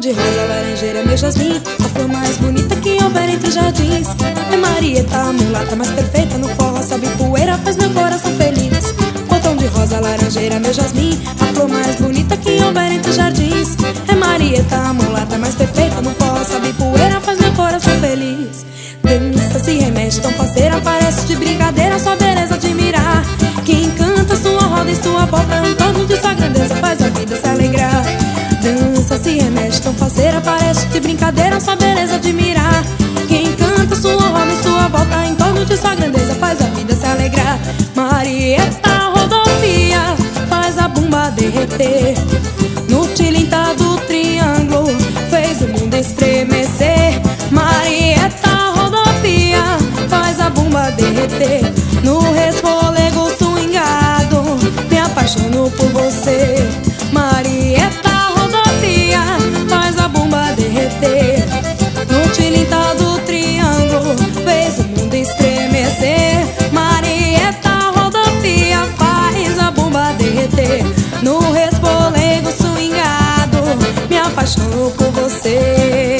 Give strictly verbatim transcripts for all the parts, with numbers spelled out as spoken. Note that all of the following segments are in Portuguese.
de rosa, laranjeira, meu jasmim, a flor mais bonita que houver entre os jardins. É Marieta, a mulata mais perfeita no forró, sobe poeira, faz meu coração feliz. Botão de rosa, laranjeira, meu jasmim, a flor mais bonita que houver entre os jardins. É Marieta, a mulata mais perfeita no forró, sobe poeira, faz meu coração feliz. Dança, se remexe, tão faceira, parece de brincadeira, sua beleza admirar. Que encanta sua roda e sua volta, em torno de sua grandeza faz a vida se alegrar. Dança, se remexe, tão faceira, parece de brincadeira, sua beleza admirar. Quem canta sua roda e sua volta, em torno de sua grandeza faz a vida se alegrar. Marieta, rodovia, faz a bumba derreter. No tilintar do triângulo, fez o mundo estremecer. Marieta, rodovia, faz a bumba derreter. No resfolego swingado, me apaixono por você. Marieta, rodovia, faz a bumba derreter. No tilintar do triângulo, fez o mundo estremecer. Marieta, rodovia, faz a bumba derreter. No resfolego swingado, me apaixono por você.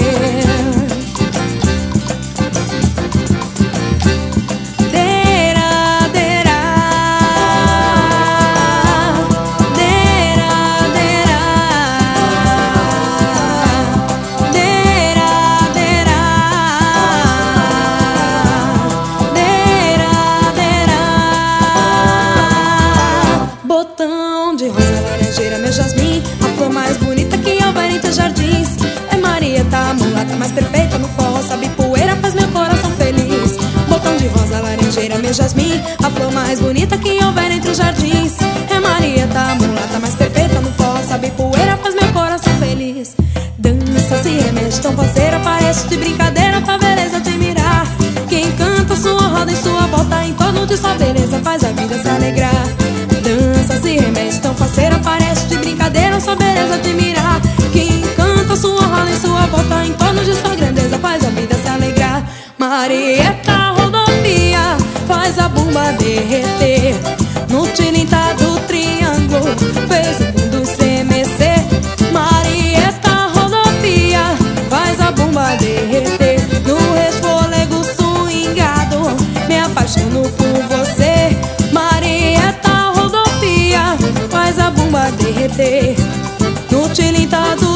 Botão de rosa, laranjeira, meu jasmim, a flor mais bonita que houver entre os jardins. É Marieta, a mulata mais perfeita no forró, sobe poeira, faz meu coração feliz. Botão de rosa, laranjeira, meu jasmim, a flor mais bonita que houver entre os jardins. É Marieta, a mulata mais perfeita no forró, sobe poeira, faz meu coração feliz. Dança, se remexe, tão faceira, parece de brincadeira, tua beleza admirar. Quem canta sua roda e sua volta, em torno de sua beleza faz a vida se alegrar. Dança, se remexe, tão faceira, parece de brincadeira, sua beleza admirar. Quem canta sua roda e sua volta, em torno de sua grandeza faz a vida se alegrar. Marieta, rodovia, faz a bumba derreter. No tilintar do triângulo, fez o mundo estremecer. Marieta, rodovia, faz a bumba derreter. No resfolego swingado, me apaixono por você. Marieta, rodovia, faz a bumba derreter. No tilintar do